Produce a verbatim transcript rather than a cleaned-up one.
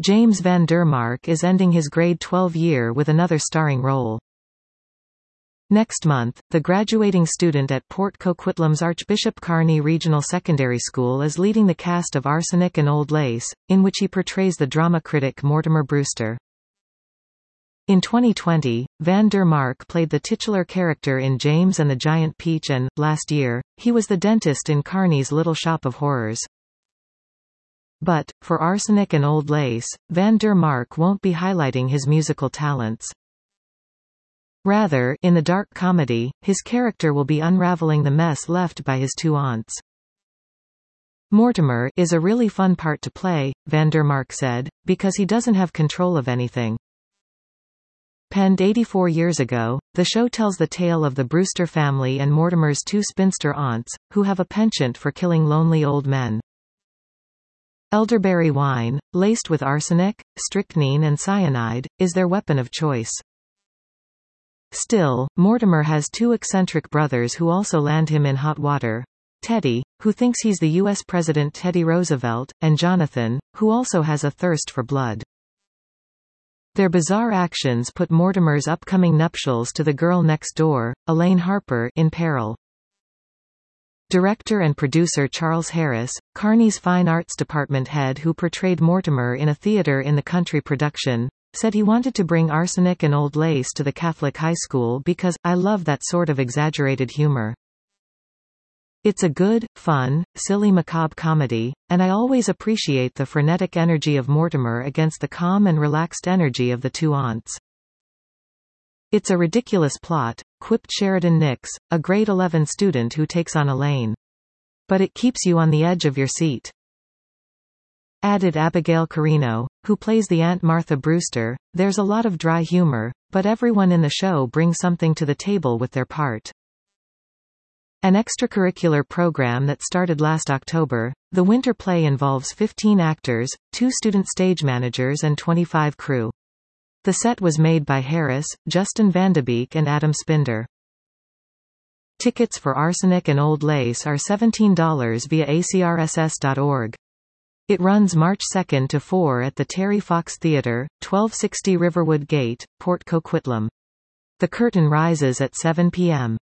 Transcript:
James Van Der Mark is ending his grade twelve year with another starring role. Next month, the graduating student at Port Coquitlam's Archbishop Carney Regional Secondary School is leading the cast of Arsenic and Old Lace, in which he portrays the drama critic Mortimer Brewster. In twenty twenty, Van Der Mark played the titular character in James and the Giant Peach and, last year, he was the dentist in Carney's Little Shop of Horrors. But, for Arsenic and Old Lace, Van Der Mark won't be highlighting his musical talents. Rather, in the dark comedy, his character will be unraveling the mess left by his two aunts. Mortimer is a really fun part to play, Van Der Mark said, because he doesn't have control of anything. Penned eighty-four years ago, the show tells the tale of the Brewster family and Mortimer's two spinster aunts, who have a penchant for killing lonely old men. Elderberry wine, laced with arsenic, strychnine and cyanide, is their weapon of choice. Still, Mortimer has two eccentric brothers who also land him in hot water. Teddy, who thinks he's the U S President Teddy Roosevelt, and Jonathan, who also has a thirst for blood. Their bizarre actions put Mortimer's upcoming nuptials to the girl next door, Elaine Harper, in peril. Director and producer Charles Harris, Carney's Fine Arts Department head who portrayed Mortimer in a theater in the country production, said he wanted to bring Arsenic and Old Lace to the Catholic high school because, I love that sort of exaggerated humor. It's a good, fun, silly macabre comedy, and I always appreciate the frenetic energy of Mortimer against the calm and relaxed energy of the two aunts. It's a ridiculous plot, quipped Sheridan Nix, a grade eleven student who takes on Elaine. But it keeps you on the edge of your seat. Added Abigail Carino, who plays the Aunt Martha Brewster, there's a lot of dry humor, but everyone in the show brings something to the table with their part. An extracurricular program that started last October, the winter play involves fifteen actors, two student stage managers and twenty-five crew. The set was made by Harris, Justin Vandebeek and Adam Spinder. Tickets for Arsenic and Old Lace are seventeen dollars via A C R S S dot org. It runs March second to fourth at the Terry Fox Theatre, twelve sixty Riverwood Gate, Port Coquitlam. The curtain rises at seven p m